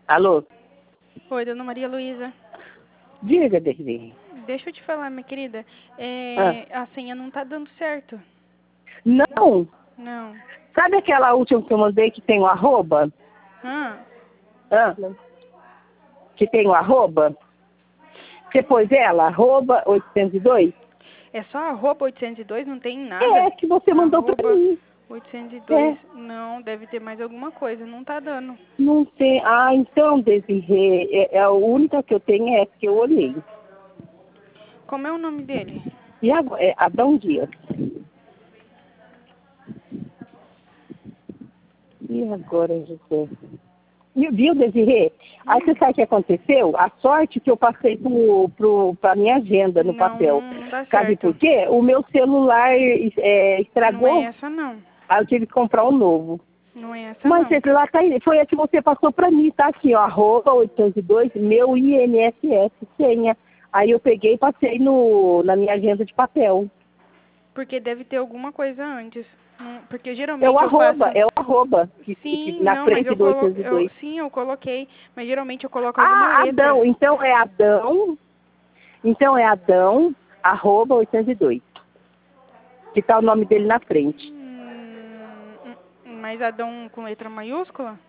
Alô? Oi, dona Maria Luísa. Diga, Desirê. Deixa eu te falar, minha querida. Ah. A senha não tá dando certo. Não. Não. Sabe aquela última que eu mandei que tem o arroba? Ah, Que tem o arroba? Você pôs ela? Arroba 802? é só arroba 802, não tem nada? É, que você mandou pra Arroba mim. 802, não, deve ter mais alguma coisa, não tá dando. Não tem. Ah, então, Desirê, a única que eu tenho é essa que eu olhei. Como é o nome dele? E agora? É Adão Dias. E agora, José? E viu, Desirê? Aí você sabe o que aconteceu? A sorte que eu passei pra minha agenda no papel. Não dá Sabe certo. por quê? O meu celular Não é estragou, essa, não. aí eu tive que comprar um novo. Não é essa, Mas não. esse lá tá aí, foi a que você passou pra mim, tá aqui, ó, arroba 802, meu INSS, senha. Aí eu peguei e passei na minha agenda de papel. Porque deve ter alguma coisa antes. Porque É geralmente o eu faço... arroba, Sim, na não, mas frente do 802. sim, eu coloquei, mas geralmente eu coloco alguma Ah, letra. Adão, então é Adão, arroba 802. Que tá o nome dele na frente. Mas Adão com letra maiúscula?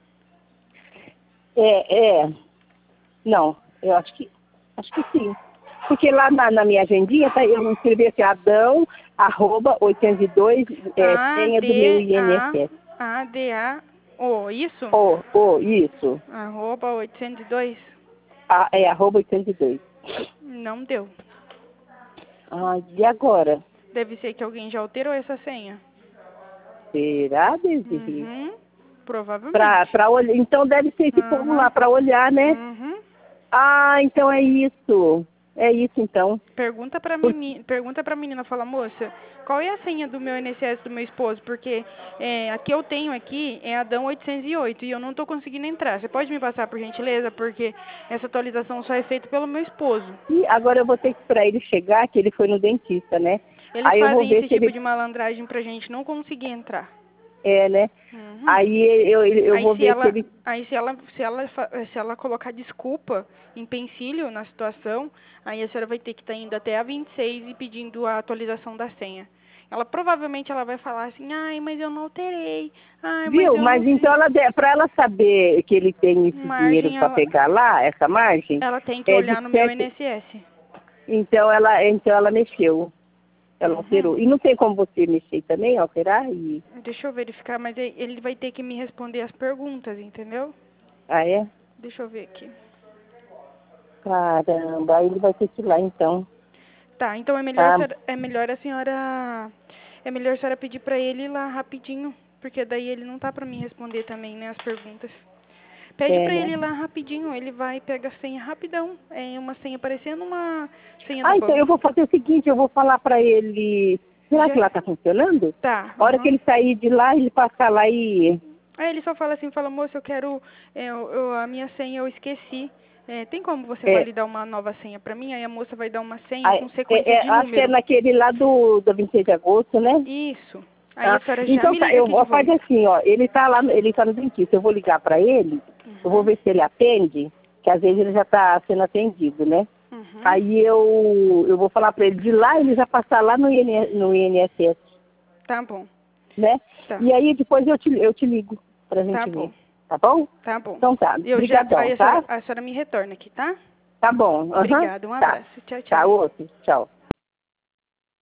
Não, eu acho que sim. Porque lá na minha agendinha, tá, eu escrevi assim, Adão, arroba 802, senha do meu INSS. A-D-A-O, isso? Isso. Arroba 802? É arroba 802. Não deu. Ah, e agora? Deve ser que alguém já alterou essa senha. Será, Desirê? Provavelmente. Pra olhar, então deve ser esse povo lá pra olhar, né? Ah, então é isso. É isso, então. Pergunta pra menina, fala, moça, qual é a senha do meu INSS do meu esposo? Porque a que eu tenho aqui é Adão 808 e eu não tô conseguindo entrar. Você pode me passar, por gentileza? Porque essa atualização só é feita pelo meu esposo. E agora eu vou ter que esperar ele chegar, que ele foi no dentista, né? Eles Aí eu vou fazem ver esse se tipo ele... de malandragem pra gente não conseguir entrar. É, né? Aí eu vou ver se ele... Aí se ela colocar desculpa, empecilho na situação, aí a senhora vai ter que estar indo até a 26 e pedindo a atualização da senha. Ela provavelmente ela vai falar assim, ai, mas eu não alterei, ai, mas Viu? eu não Mas fiz. então para ela saber que ele tem esse dinheiro Margem, para pegar lá, essa margem, ela tem que é de olhar no meu 7. INSS. Então ela mexeu. Ela alterou. E não tem como você mexer também, alterar e... Deixa eu verificar, mas ele vai ter que me responder as perguntas, entendeu? Ah, é? Deixa eu ver aqui. Caramba, aí ele vai ter que ir lá então. Tá, então é melhor, Tá? é melhor a senhora pedir pra ele ir lá rapidinho, porque daí ele não tá pra me responder também, né, as perguntas. Pede pra ele Né? ir lá rapidinho, ele vai pegar a senha rapidão. É uma senha parecendo uma senha do Ah, então banco. eu vou fazer o seguinte, eu vou falar para ele... Será que lá tá funcionando? Tá, A hora que ele sair de lá, ele passar lá e... Aí ele só fala assim, fala, moça, eu quero, a minha senha eu esqueci. Tem como você É, validar uma nova senha pra mim? Aí a moça vai dar uma senha com sequência de acho que é número. naquele lá do 26 de agosto, né? Isso. Aí a Ah, senhora já então me tá, liga eu aqui de vou fazer volta. assim, ó, ele tá lá, ele tá no dentista, eu vou ligar pra ele, eu vou ver se ele atende, que às vezes ele já tá sendo atendido, né? Aí eu vou falar pra ele, de lá ele já passar lá no INSS, Tá bom. né? Tá. E aí depois eu te ligo pra Tá gente ver, bom. tá bom? Tá bom. Então tá, brigadão, Aí tá? a senhora me retorna aqui, tá? Tá bom, Obrigada, um tá. abraço. Tchau, Tá, tchau. outro, tchau.